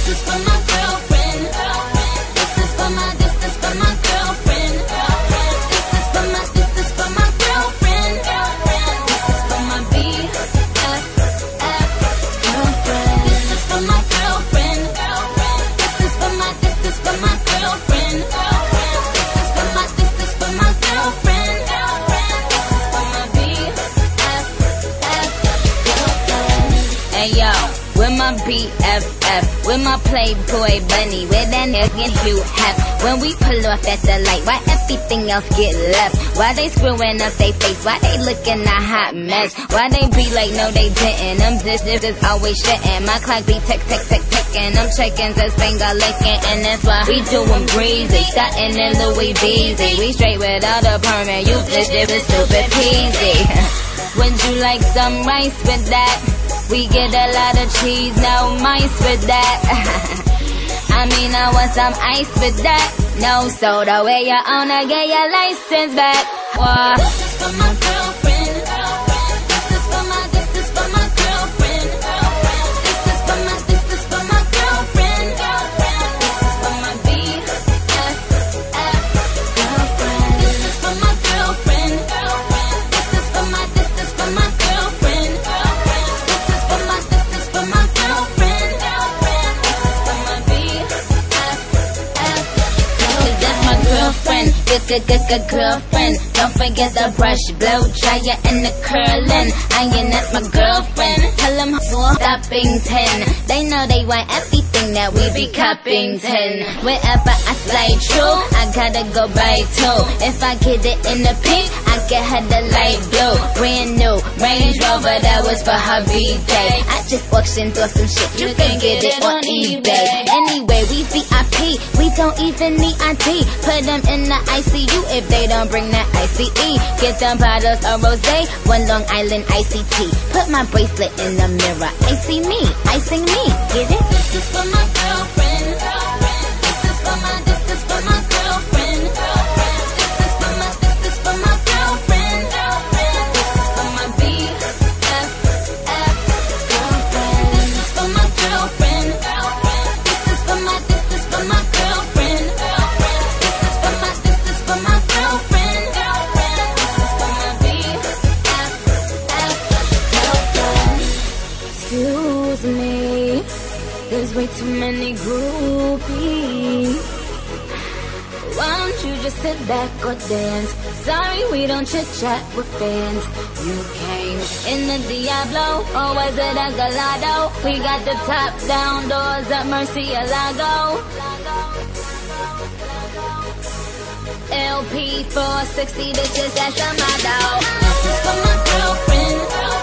This is for my girlfriend. This is for my girlfriend. This is for my girlfriend. This is for my girlfriend. This is for my BFF girlfriend. This is for my girlfriend. This is for my girlfriend. This is for my girlfriend. This is for my BFF girlfriend. Hey yo, with my BFF, with my Playboy bunny, with that nigga Hugh Hef. When we pull off at the light, why everything else get left? Why they screwing up they face? Why they looking a hot mess? Why they be like, no they didn't? Them bitches always shitting. My clock be tick, and them chickens is finger licking. And that's why we do them breezy, starting in Louis Beezy. We straight without a permit, you bitches is stupid peasy. Would you like some rice with that? We get a lot of cheese, no mice with that. I mean, I want some ice with that. No soda, where you wanna get your license back. Whoa. This is for my girlfriend. This is for my girlfriend. This is for my girlfriend. This is for my girlfriend. This is for my BFF girlfriend. This is for my girlfriend. This is for my girlfriend. This is for my girlfriend. This is for my BFF girlfriend. Good girlfriend. Don't forget the brush, blow dryer, and the curling iron. That's my girlfriend. Tell them stopping 10. They know they want everything that we be copping 10. Wherever I slide true, I gotta go by 2. If I get it in the pink, I get her the light blue. Brand new Range Rover, that was for her birthday. I just auctioned off some shit, you can get it on eBay. Anyway, we VIP, we don't even need ID. Put them in the ICU if they don't bring that ICE. Get them bottles of rosé, one Long Island ICT. Put my bracelet in the mirror, I see me, I sing me. Get it? This is for my girlfriend. This is for my girlfriend. This is for my girlfriend. This is for my girlfriend. This is for my BFF girlfriend. This is for my girlfriend. This is for my girlfriend. This is for my girlfriend. This is for my BFF girlfriend. Excuse me, there's way too many groupies. Why don't you just sit back or dance? Sorry, we don't chit-chat with fans. You came in the Diablo, or was it a Gallardo? We got the top-down doors at Murcielago. LP 460, this is that's a motto. This is for my girlfriend.